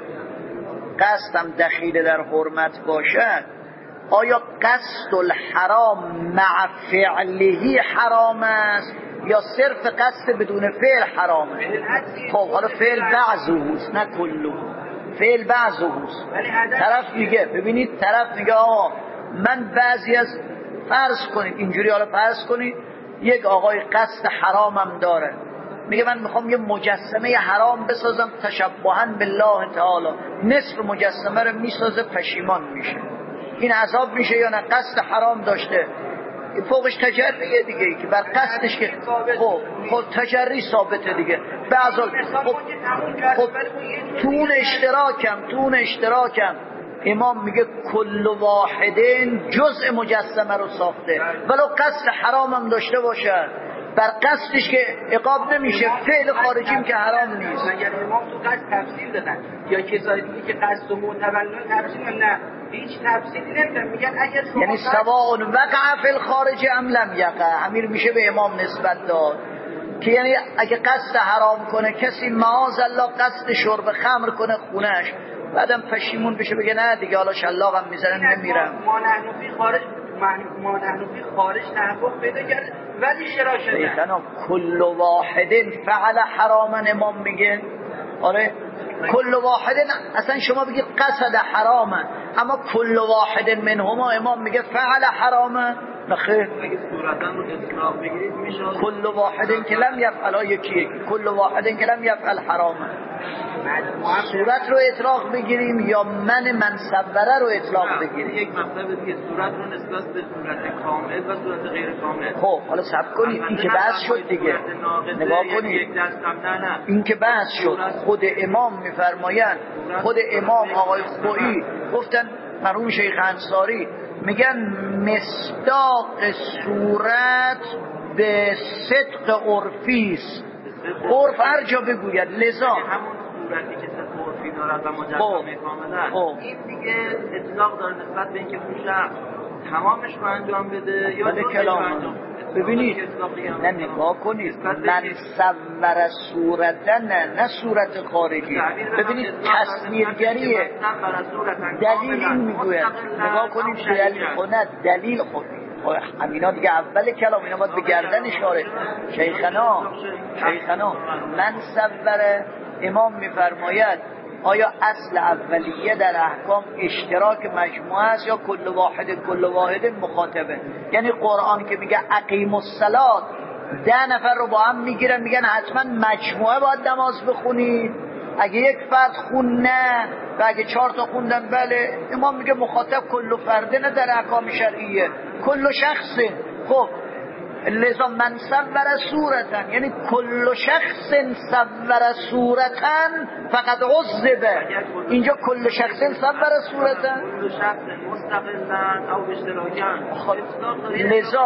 قصد هم دخیل در حرمت باشد، آیا قصد الحرام مع فعله حرام است یا صرف قصد بدون فعل حرامه؟ خب حالا فعل بعضوست نه کلو، فعل بعضوست. طرف میگه ببینید، طرف میگه آقا من بعضی از، فرض کنید اینجوری، حالا فرض کنید یک آقای قصد حرامم داره، میگه من میخوام یه مجسمه حرام بسازم تشبها بالله تعالی، نصف مجسمه رو میسازه پشیمان میشه، این عذاب میشه یا نه؟ قصد حرام داشته، فوقش تجریه دیگه که بر قصدش که خب تجری ثابته دیگه. بعضا خب تو اون اشتراکم امام میگه کل واحدین جزء مجسمه رو ساخته ولو قصد حرام هم داشته باشه، بر قصدش که عقاب نمیشه، فعل خارجیم که حرام نیست. اگر امام تو قصد تفصیل دادن یا کسایی دیگه که قصد و معتبرن تفصیل، نه هیچ تفصیلی نمیدن، میگن اگر شما یعنی سواء وقع فی الخارج ام لم یقع، امیر میشه به امام نسبت داد که یعنی اگه قصد حرام کنه کسی معاذ الله قصد شرب خمر کنه خونش، بعدم پشیمون بشه بگه نه دیگه حالا شلاقم میزنن نمیرم. ما نحنفی خارج تحقق پیدا کرد ولی شرا شده. شیخنا کل واحد فعل حراما امام میگه، آره کل واحد اصلا شما بگید قصد حرامه، اما کل واحد منهما امام میگه فعل حرامه. نخیر، اگه صورتا رو اطلاق بگیرید میشه کل واحد که لم یفعل، یکی کل واحد که لم یفعل حرامه. صورت رو اطلاق بگیریم یا من صوره رو اطلاق بگیریم؟ یک مطلب دیگه، صورت رو نسبت به صورت کامل و صورت غیر کامل. خب حالا صبر کنید، این که بحث شد دیگه، نگاه کنید این که بحث شد. خود امام میفرمایند، خود امام آقای خویی گفتن، مرحوم شیخ انصاری میگن مصداق صورت به صدق عرفیست، عرف هر جا بگوید. لذا همون صورتی که صدق عرفی دارد و مجسمه کامل، این دیگه اطلاق داره نسبت به اینکه اون شخص تمامش رو انجام بده یا کلام. ببینید نه نگاه کنید، من صور صورتن نه صورت خارجی. ببینید تصویرگریه، دلیل این میگوید، نگاه کنید دلیل خونه، دلیل خود همینا دیگه اول کلام، اینا باید به گردن اشاره. شیخنا من صور امام میفرماید آیا اصل اولیه در احکام اشتراک مجموعه است یا کل واحد مخاطبه؟ یعنی قرآن که میگه اقیم الصلاة 10 نفر رو با هم میگیرن میگن حتما مجموعه باید نماز بخونید، اگه یک فرد خون نه و اگه 4 تا خوندن بله. امام میگه مخاطب کل فرده نه در احکام شرعیه، کل شخص. خب لذا من صور صورتن یعنی کل شخص صور صورتن فقط عذبه. اینجا کل شخص صور صورتن، کل شخص مستقلن او اشتراکن.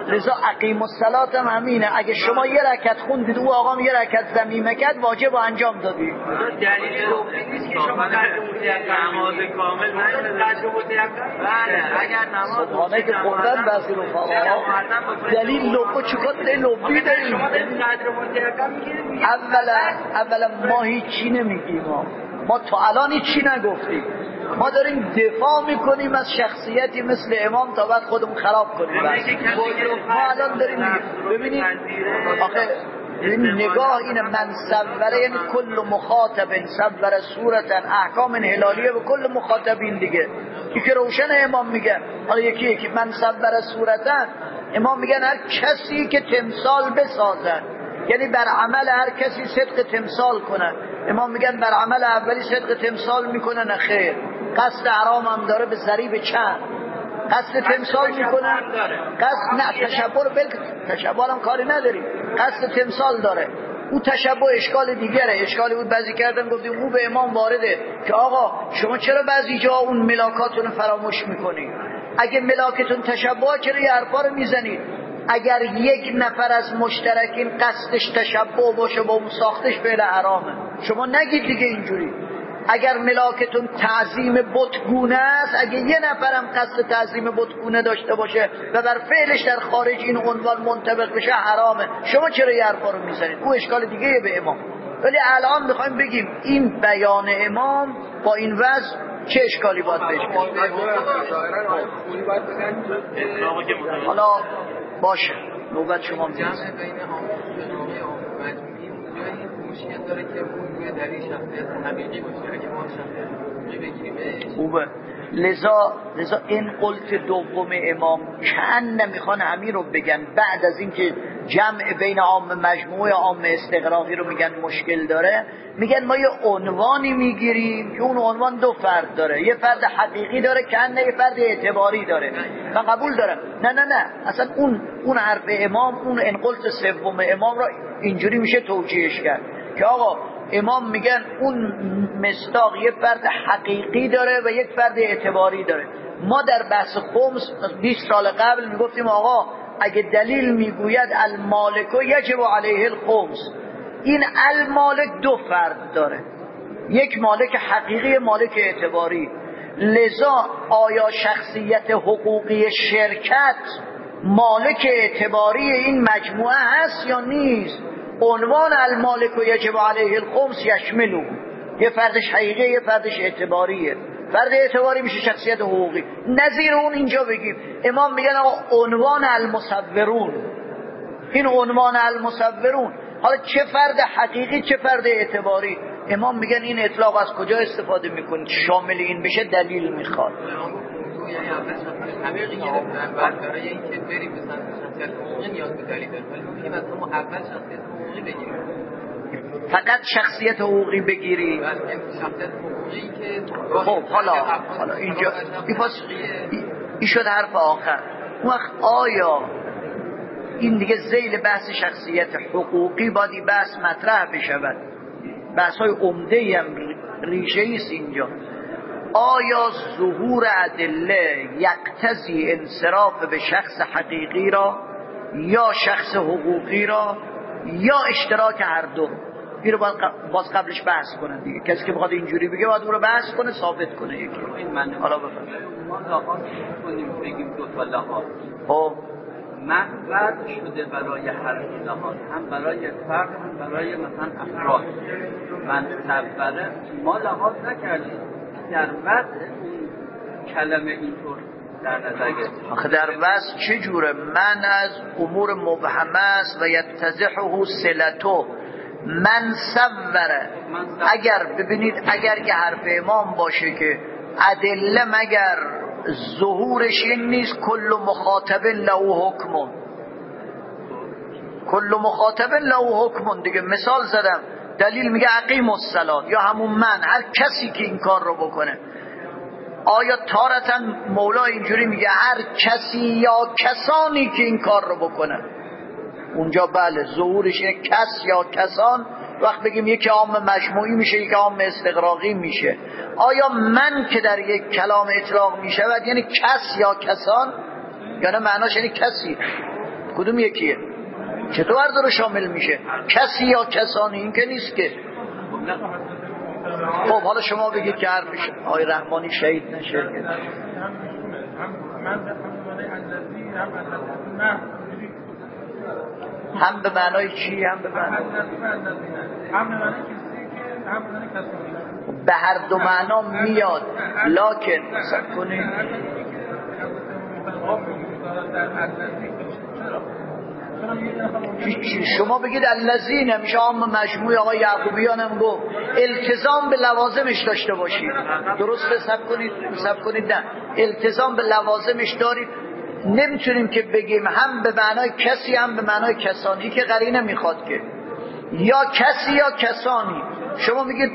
لذا اقیم الصلاة هم همینه. اگه شما یه رکعت خوندید او آقام یه رکعت ضمیمه کرد واجب انجام دادی. دلیل لغوی نیست که شما قدر نماز کامل قدر متیقن. بله اگر نماز سبحانه که خوندن بعضی رفقا دلیل لغوی چیکار دلیل لغوی داریم؟ شما قدر متیقن میگید. اولا ما هیچی نمیگیم. ما تا الان هیچی نگفتیم. ما داریم دفاع میکنیم از شخصیتی مثل امام تا بعد خودمون خراب کنیم. ما الان داریم ببینید آخه نگاه اینه من صوره یعنی کل مخاطب صوره صورتا احکام هلالیه به کل مخاطبین دیگه. که روشن امام میگه. حالا یکی من صوره صورتا امام میگن هر کسی که تمثال بسازن یعنی بر عمل هر کسی صدق تمثال کنه. امام میگن بر عمل اولی صدق تمثال میکنه نه خیر. قصد حرام هم داره به ضریب چند قصد تمثال میکنه. قصد نه تشبه هم کاری نداریم. قصد تمثال داره. او تشبه اشکال دیگره. اشکالی بود بعضی کردن گفتیم او به امام وارده که آقا شما چرا بعضی جا اون ملاکاتون فراموش میکنید؟ اگه ملاکتون تشبه چرا یه حرفا رو میزنید؟ اگر یک نفر از مشترکین قصدش تشبه باشه با اون ساختش فعل حرامه. شما نگید دیگه اینجوری. اگر ملاکتون تعظیم بتگونه است اگه یه نفرم قصد تعظیم بتگونه داشته باشه و بر فعلش در خارج این عنوان منطبق بشه حرامه. شما چرا یه حرفا رو میزنید؟ او اشکال دیگه به امام. ولی الان میخوایم بگیم این بیان امام با این وضع چه اشکالی باید بشه. حالا باشه نوبت شما میرسه. مشکل داره که موضوع در این شخصیت حقیقی باشه. اگه ما شخصیت حقیقی بگیریم خوبه. لذا این قلت دوم امام کن نمیخوان همین رو بگن بعد از اینکه جمع بین عام مجموعه عام استقراقی رو میگن مشکل داره. میگن ما یه عنوانی میگیریم که اون عنوان دو فرد داره. یه فرد حقیقی داره کن یه فرد اعتباری داره. من قبول دارم. نه اصلا اون حرف امام اون انقلت سوم امام رو اینجوری میشه توجیهش کرد که آقا امام میگن اون مصداق یک فرد حقیقی داره و یک فرد اعتباری داره. ما در بحث خمس 20 سال قبل میگفتیم آقا اگه دلیل میگوید المالک یجب علیه الخمس، این المالک دو فرد داره، یک مالک حقیقی مالک اعتباری. لذا آیا شخصیت حقوقی شرکت مالک اعتباری این مجموعه هست یا نیست؟ عنوان المالک یجب علیه الخمس یشملو، یه فردش حقیقی یه فردش اعتباریه. فرد اعتباری میشه شخصیت حقوقی. نظیر اون اینجا بگیم امام میگن آقا عنوان المصورون، این عنوان المصورون، حالا چه فرد حقیقی چه فرد اعتباری. امام میگن این اطلاق از کجا استفاده میکنید؟ شامل این بشه دلیل میخواد. حقیقی گرفتن بعد برای اینکه بریم مثلا شخصیت حقوقی نیاز به دلیل داریم، ولی ممکنه از ما اول شخصیت حقوقی بگیریم. فقط شخصیت حقوقی بگیری؟ شخصیت حقوقی که خب حالا اینجا این شد حرف آخر. اون وقت آیا این دیگه ذیل بحث شخصیت حقوقی باید این بحث مطرح بشود؟ بحث های عمده هم ریشه ایست اینجا. آیا ظهور ادله یقتضی انصراف به شخص حقیقی را یا شخص حقوقی را یا اشتراک هر دو؟ این رو باز قبلش بحث کنه دیگه. کسی که بخواد اینجوری بگه باید اون رو بحث کنه ثابت کنه یکی. حالا بفرمایید. ما لحاظ کنیم بگیم دو تا لحاظ. خب محور شده برای هر لحاظ، هم برای فرد هم برای مثلا افراد. من صبره ما لحاظ نکردیم در وضع اون کلمه اینطور در نظر گرفتیم. آخه در وضع چه جوره؟ من از امور مبهمه است و یتضحه صلته. من صوره، اگر ببینید اگر که حرف امام باشه که ادله مگر ظهورش این نیست کل مخاطب له حکم، کل مخاطب له حکم دیگه. مثال زدم دلیل میگه اقیم الصلاة یا همون من، هر کسی که این کار رو بکنه. آیا تارتا مولا اینجوری میگه هر کسی یا کسانی که این کار رو بکنه؟ اونجا بله ظهورش کس یا کسان. وقت بگیم یکی عام مجموعی میشه یکی عام استغراقی میشه. آیا من که در یک کلام اطلاق میشود یعنی کس یا کسان، یا نه معناش یعنی کسی؟ کدوم یکیه؟ چطور هر دو رو شامل میشه؟ کسی یا کسانی؟ این که نیست که. خب حالا شما بگید که حرفش آقای رحمانی شهید نشه. هم به معنای چی؟ هم به معنای به هر دو معنا میاد، لکن صبر کنید شما بگید الذین میشه عام مجموع آقای یعقوبیان هم گفت التزام به لوازمش داشته باشید. درسته؟ سب کنید نه التزام به لوازمش دارید. نمیتونیم که بگیم هم به معنای کسی هم به معنای کسانی که قرینه میخواد که یا کسی یا کسانی. شما میگید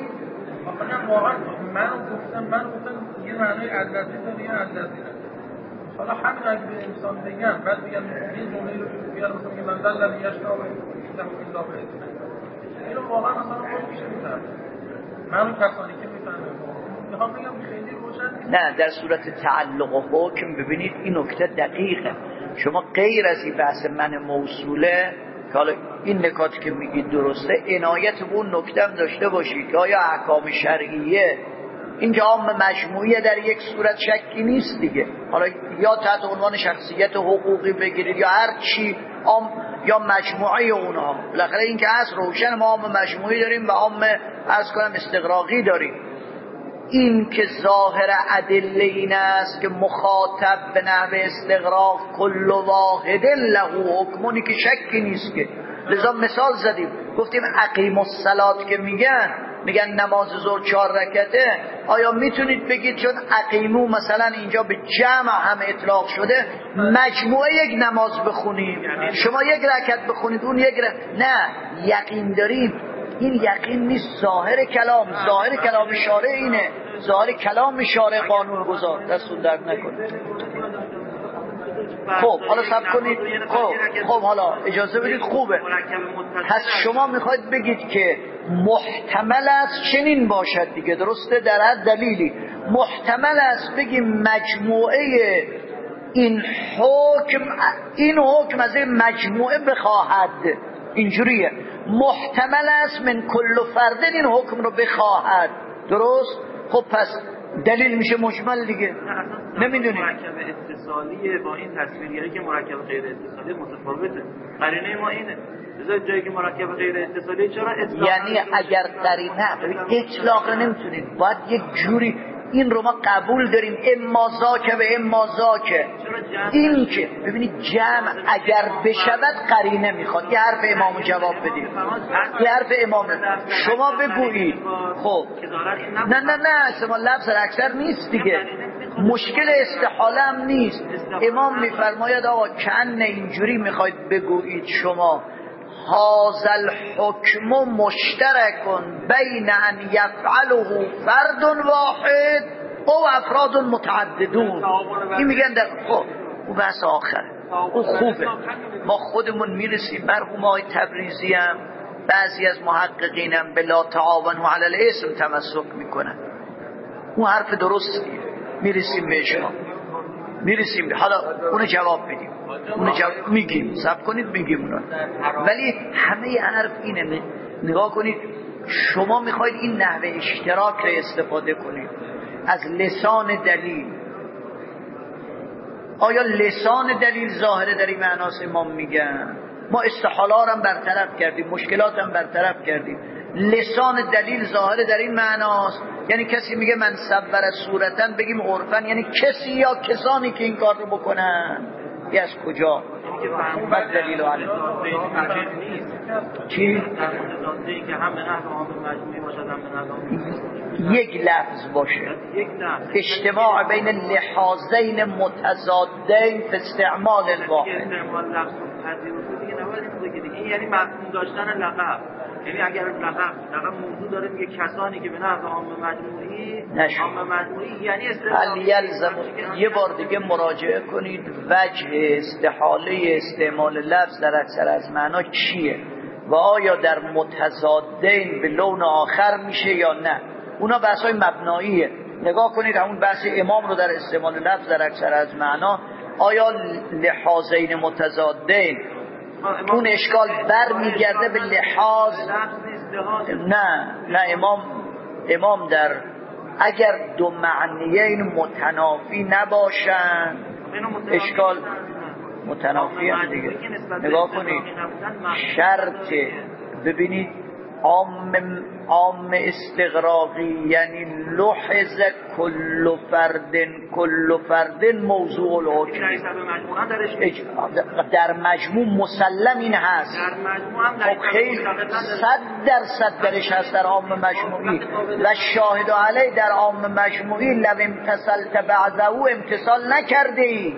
من گفتم یه معنای الذین داره یه الذین. حالا همین اگه به انسان بگم بعد بگم این جمله رو بیار مثلا که من دلل یشتاق الا به اینو واقعا مثلا خود میشه میفهمه من کسانی که میفهمه میخوام بگم خیلی روشن نیست. نه در صورت تعلق و حکم ببینید این نکته دقیقه. شما غیر از این بحث من موصوله که حالا این نکاتی که میگید درسته عنایت به اون نکته هم داشته باشید که آیا احکام شرعیه این که عام مجموعیه در یک صورت شکی نیست دیگه. حالا یا تحت عنوان شخصیت حقوقی بگیرید یا هر چی عام یا مجموعه اونها. بالاخره این که هست روشن ما عام مجموعی داریم و عام عرض کنم استغراقی داریم. این که ظاهر ادله این است که مخاطب به نحو استغراق کل واحد له حکمونی که شکی نیست که. لذا مثال زدیم گفتیم اقیم الصلات که میگن نماز ظهر 4 رکعته. آیا میتونید بگید چون اقیمو مثلا اینجا به جمع هم اطلاق شده مجموعه یک نماز بخونیم شما یک رکعت بخونید اون یک نه یقین داریم. این یقین نیست. ظاهر کلام شارع اینه. ظاهر کلام شارع قانون گذار. دستون درد نکنه. خب حالا صبر کنید. خب حالا اجازه بدید. خوبه. پس شما میخواید بگید که محتمل است چنین باشد دیگه. درسته؟ در هر دلیلی محتمل است بگیم مجموعه این حکم از این مجموعه بخواهد. اینجوریه. محتمل است من کل فردن این حکم رو بخواهد. درست؟ خب پس دلیل میشه مجمل دیگه. نمیدونیم مرکب اتصالیه با این تصویریه که مرکب غیر اتصالی متفاوته. قرینه ما اینه. بذار جایی که مرکب غیر اتصالی چرا اطلاق یعنی اگر قرینه اطلاق نمیتونید باید یک جوری این رو ما قبول داریم اما ذاک و اما ذاک. این که ببینید جمع اگر بشود قرینه میخواد. یه حرف امامو جواب بدید. یه حرف امام شما بگویید. خب نه شما لفظ اکثر نیست دیگه. مشکل استحاله هم نیست. امام میفرماید آقا کن اینجوری میخواید بگویید شما هذا الحكم مشترك بين ان يفعله فرد واحد او افراد متعددون. این میگن در او بحث آخره. او خوبه. ما خودمون میرسیم. مرحوم آقای تبریزی هم بعضی از محققین هم به لا تعاونوا علی الاسم تمسک میکنن. اون حرف درستیه. میرسیم به شما. میرسیم. حالا اون جواب بدیم. اون جواب میگیم. صبر کنید میگیم اونا. ولی همه حرف اینه. نگاه کنید شما میخواید این نحوه اشتراک رو استفاده کنید از لسان دلیل. آیا لسان دلیل ظاهره در این معناست امام میگن؟ ما استحاله هم برطرف کردیم، مشکلات هم برطرف کردیم. لسان دلیل ظاهره در این معناست. یعنی کسی میگه من صور صورتن بگیم عرفن یعنی کسی یا کسانی که این کار رو بکنن. یه از کجا؟ بعد دلیل علی چی؟ که هم به نحو عام مجموعی باشد هم به نحو یک لفظ باشه. اجتماع بین لحاظین متضادین فی استعمال واحد. استعمال لفظ پذیرفته دیگه نباید این بگید. این یعنی مفهوم داشتن لقب. یعنی اگر لقب موضوع داره میگه کسانی که به نحو عام مجموعی یعنی یلزم. یه بار دیگه مراجعه کنید وجه استحاله استعمال لفظ در اکثر از معنا چیه و آیا در متضادین به لون آخر میشه یا نه. اونا بحثای مبناییه. نگاه کنید همون بحث امام رو در استعمال لفظ در اکثر از معنا آیا لحاظین متضادین اون اشکال بر میگرده به لحاظ نه امام در اگر دو معنیین متنافی نباشن اشکال متنافی هم دیگه. نگاه کنید شرط ببینید عام استغراقی یعنی لحظ کل فرد موضوع الحکم در مجموع مسلم این هست. خب خیلی 100% درش هست در عام مجموعی و شاهد علی در عام مجموعی لو امتثلت بعضه امتثال نکرده ای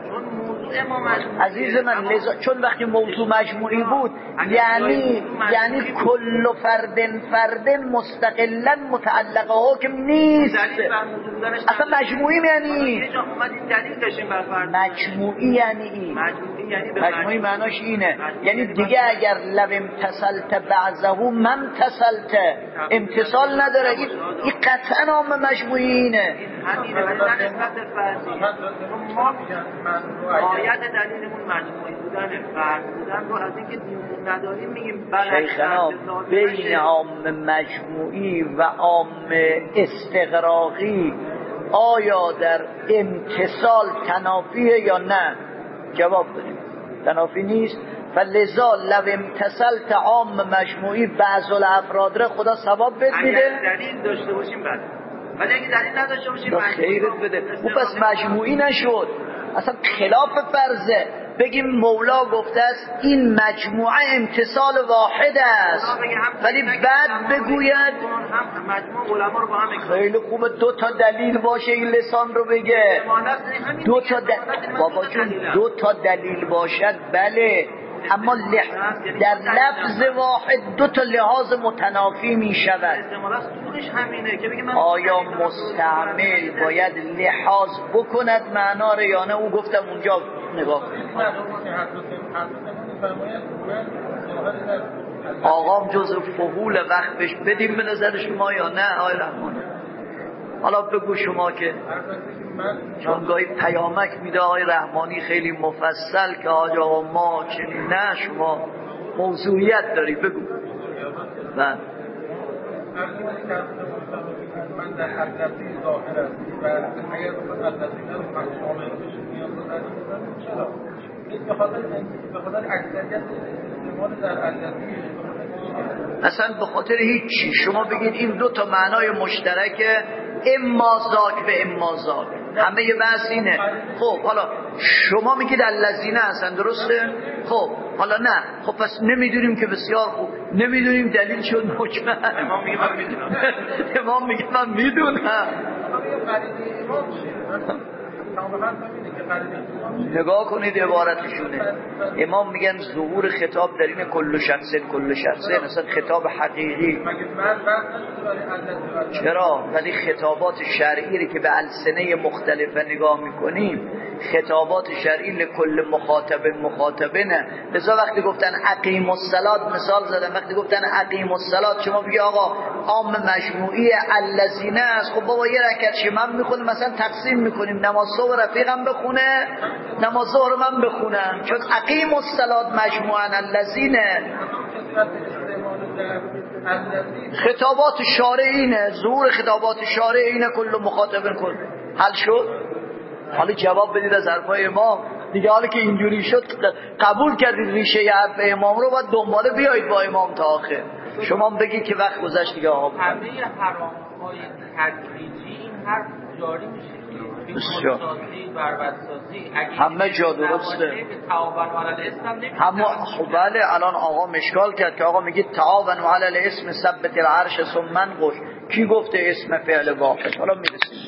عزیز من. چون وقتی موضوع مجموعی بود یعنی کل فرد مستقلا متعلق حکم نیست. اصلا مجموعی یعنی مجموعی یعنی این مجموعی معناش اینه یعنی دیگه اگر لو امتثلت بعضه من امتثلت امتصال نداره. این قطعا عام مجموعی اینه. آیت دلیلمون مجموعی بودن فرد بودن رو از اینکه دیوون نداریم میگیم شیخنا بین عام مجموعی و عام استغراقی آیا در امتصال تنافیه یا نه؟ جواب بدیم تنافی نیست. فلذا لو امتصلت عام مجموعی بعض الافراد را خدا ثواب بد میده. اگر دلیل داشته باشیم بعد ولی اگه دلیل نداشته باشیم خیرت بده. او پس مجموعی نشد، اصلا خلاف فرضه. بگیم مولا گفته است این مجموعه امتصال واحد است ولی بعد بگوید خیلی خوبه دو تا دلیل باشه این لسان رو بگه. بابا جون دو تا دلیل باشد بله، اما در لفظ واحد دو تا لحاظ متنافی می شود. آیا مستعمل باید لحاظ بکند معنا رو یا نه؟ او گفتم اونجا نگاه کنید آقام جز فحول وقفش بدیم به نظر شما یا نه آقای رحمانی؟ حالا بگو شما که چون گاهی پیامک میده آقای رحمانی خیلی مفصل که آقا ما چنین نه شما موضوعیت داری بگو. من در الذی ظاهر است و اگر بخواد الذی رو شامل بشه نیاز نداره. چرا؟ این به خاطر اکثریت استعمال در الذی اصلا به خاطر هیچی. شما بگید این دو تا معنای مشترکه، اما ذاک و اما ذاک، همه یه بحث اینه. خب حالا شما میگید الذین هستن درسته؟ خب حالا نه، خب پس نمیدونیم که بسیار خوب نمیدونیم دلیل شد مجمع. امام میگه من میدونم. نگاه کنید عبارتشونه. امام میگن ظهور خطاب در این کل شخصه مثلا خطاب حقیقی. چرا؟ ولی خطابات شرعی که به السنه مختلفه نگاه میکنیم خطابات شرعی لکل مخاطبه نه. لذا وقتی گفتن اقیم الصلاة مثال زدن، وقتی گفتن اقیم الصلاة شما بگی آقا عام مجموعی الذین است. خب بابا یه رکعت شمن میخونیم مثلا تقسیم میکنیم نماز صبح رفیقم بخونه نماز ظهر من بخونم، چون اقیم الصلاة مجموعا الذین. خطابات شارع اینه، ظهور خطابات شارع اینه کل مخاطبن کل. حل شد؟ حالا جواب بدید از حرفای امام دیگه. حالا که اینجوری شد قبول کردید ریشه حرف امام رو، باید دنباله بیایید با امام تا آخر. شما بگید که وقت گذشت دیگه آقا. همه حرام های تدریجی این حرف جاری میشه. همه جا درسته. همه خب بله. الان آقا مشکال کرد که آقا میگید تعاونوا علی الاسم ثبت العرش ثم انقش. کی گفته اسم فعل واحد؟ حالا میرسیم